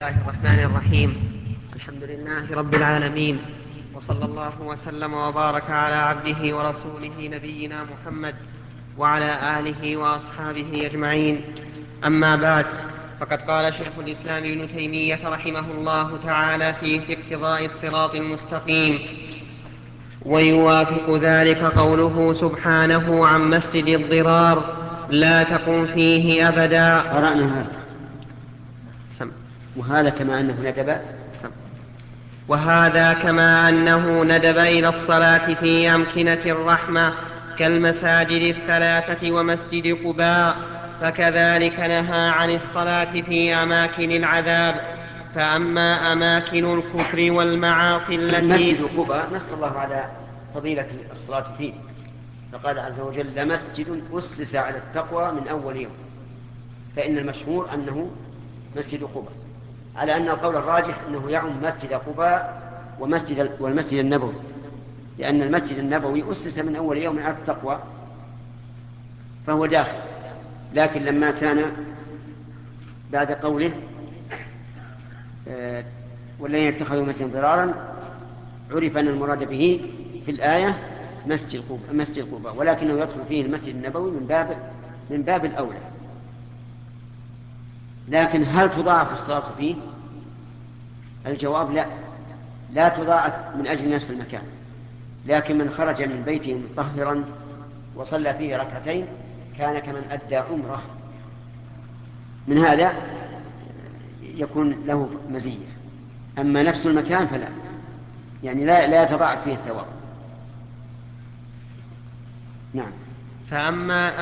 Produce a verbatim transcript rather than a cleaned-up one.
الله الرحمن الرحيم. الحمد لله رب العالمين، وصلى الله وسلم وبارك على عبده ورسوله نبينا محمد وعلى آله وأصحابه أجمعين. أما بعد، فقد قال شيخ الإسلام ابن تيمية رحمه الله تعالى في اقتضاء الصراط المستقيم: ويوافق ذلك قوله سبحانه عن مسجد الضرار لا تقم فيه أبدا. قرأنا هذا. سم. وهذا كما أنه ندب سم. وهذا كما أنه ندب إلى الصلاة في أمكنة الرحمة كالمساجد الثلاثة ومسجد قباء، فكذلك نهى عن الصلاة في أماكن العذاب. فأما أماكن الكفر والمعاصي التي مسجد قباء نص الله على فضيلة الصلاة فيه، فقال عز وجل: لمسجد أسس على التقوى من أول يوم. فإن المشهور أنه مسجد قباء، على أن القول الراجح أنه يعم مسجد قباء ومسجد والمسجد النبوي، لأن المسجد النبوي أسس من أول يوم على التقوى فهو داخل. لكن لما كان بعد قوله آه ولن يتخذوا مسجدا ضرارا، عرف أن المراد به في الآية مسجد قباء مسجد قباء ولكنه يدخل فيه المسجد النبوي من باب من باب الأولى. لكن هل تضاعف الصلاة فيه؟ الجواب لا، لا تضاعف من أجل نفس المكان، لكن من خرج من بيته مطهرا وصلى فيه ركعتين كان كمن أدى عمره، من هذا يكون له مزية. أما نفس المكان فلا، يعني لا, لا يتضاعف فيه الثواب. نعم. فأما